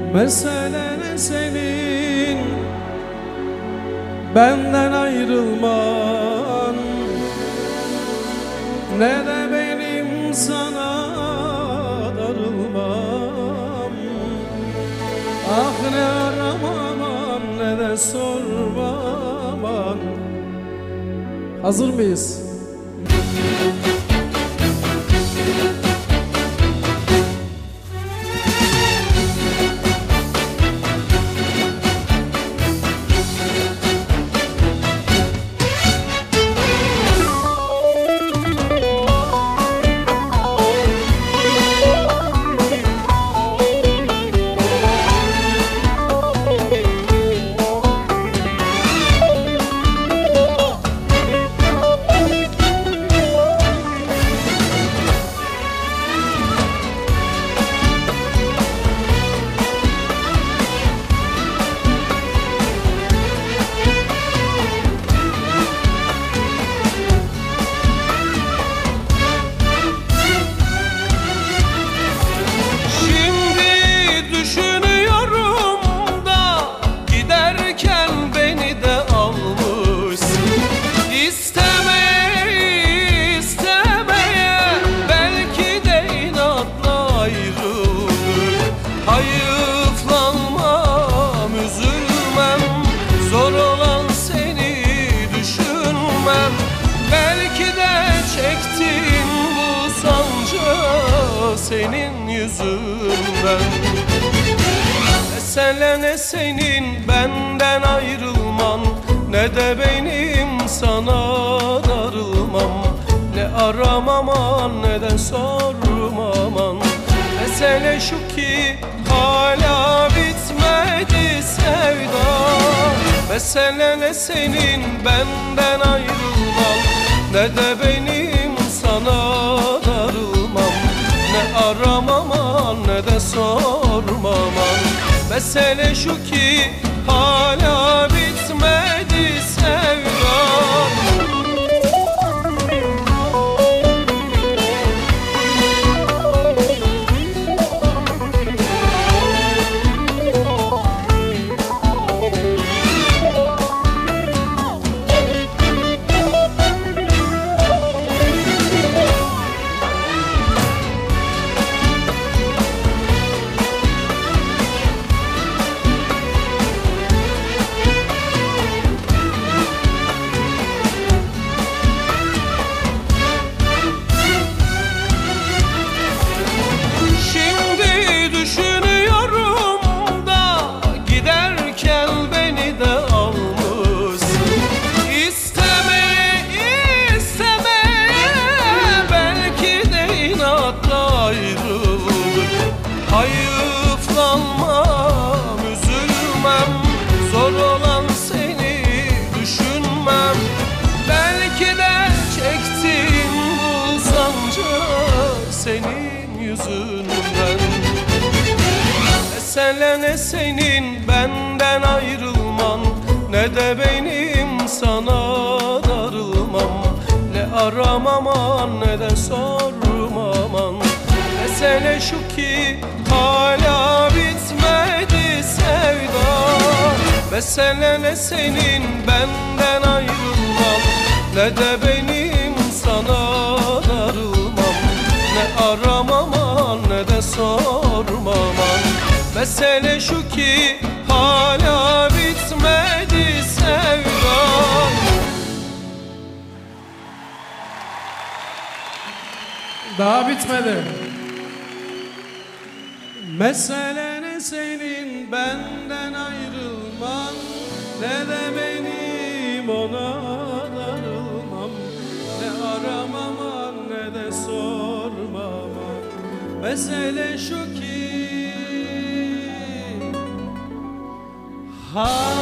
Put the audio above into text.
Mesele ne senin benden ayrılman, ne de benim sana darılmam. Ah ne aramam ne de sormam. Hazır mıyız? Hayıflanmam, üzülmem, zor olan seni düşünmem. Belki de çektiğim bu sancı senin yüzünden. Mesele ne senin benden ayrılman, ne de benim sana darılmam. Ne aramaman ne de sormaman. Mesele şu ki hala bitmedi sevda. Mesele ne senin benden ayrılman, ne de benim sana darılmam. Ne aramaman ne de sormaman. Mesele şu ki hala bitmedi sevda. Hayıflanmam, üzülmem, zor olan seni düşünmem. Belki de çektiğim bu sancı senin yüzünden. Mesele ne senin benden ayrılman, ne de benim sana darılmam. Ne aramaman ne de sormaman. Mesele şu ki hala bitmedi sevda. Mesele ne senin benden ayrılman, ne de benim sana darılmam. Ne aramaman ne de sormaman. Mesele şu ki hala bitmedi sevda. Daha bitmedi. Mesele ne senin benden ayrılman, ne de benim ona darılmam. Ne aramaman ne de sormaman. Mesele şu ki